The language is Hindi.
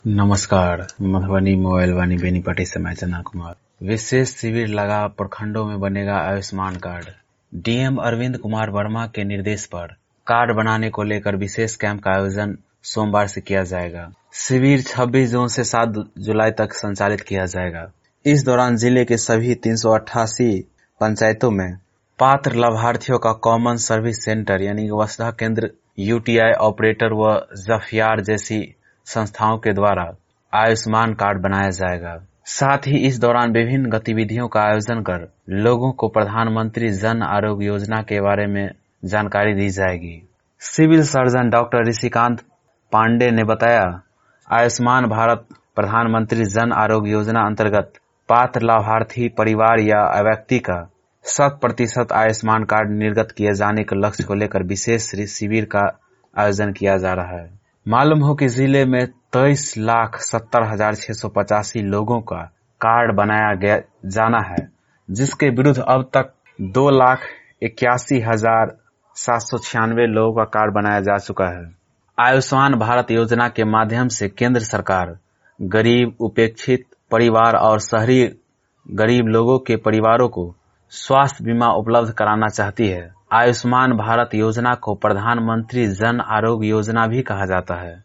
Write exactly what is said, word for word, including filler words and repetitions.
नमस्कार। मधुबनी मोबाइल वाणी बेनीपट्टी से मैं चंदन कुमार। विशेष शिविर लगा, प्रखंडों में बनेगा आयुष्मान कार्ड। डीएम अरविंद कुमार वर्मा के निर्देश पर कार्ड बनाने को लेकर विशेष कैंप का आयोजन सोमवार से किया जाएगा। शिविर छब्बीस जून से सात जुलाई तक संचालित किया जाएगा। इस दौरान जिले के सभी तीन सौ अट्ठासी पंचायतों में पात्र लाभार्थियों का कॉमन सर्विस सेंटर यानी वसुधा केंद्र, यूटीआई ऑपरेटर व जफयार जैसी संस्थाओं के द्वारा आयुष्मान कार्ड बनाया जाएगा। साथ ही इस दौरान विभिन्न गतिविधियों का आयोजन कर लोगों को प्रधानमंत्री जन आरोग्य योजना के बारे में जानकारी दी जाएगी। Civil surgeon doctor Rishikant Pandey ने बताया, आयुष्मान भारत प्रधानमंत्री जन आरोग्य योजना अंतर्गत पात्र लाभार्थी परिवार या व्यक्ति का शत प्रतिशत आयुष्मान कार्ड निर्गत किए जाने के लक्ष्य को लेकर विशेष शिविर का आयोजन किया जा रहा है। मालूम हो कि जिले में तेईस लाख सत्तर हजार छह सौ पचासी लोगों का कार्ड बनाया गया जाना है, जिसके विरुद्ध अब तक दो लाख इक्यासी हजार सात सौ छियानवे लोगों का कार्ड बनाया जा चुका है। आयुष्मान भारत योजना के माध्यम से केंद्र सरकार गरीब, उपेक्षित परिवार और शहरी गरीब लोगों के परिवारों को स्वास्थ्य बीमा उपलब्ध कराना चाहती है। आयुष्मान भारत योजना को प्रधानमंत्री जन आरोग्य योजना भी कहा जाता है।